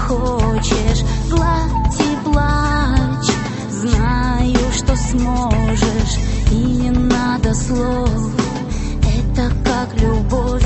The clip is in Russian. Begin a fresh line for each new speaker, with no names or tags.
хочешь, гладь и плачь. Знаю, что сможешь, и не надо слов. Это как любовь.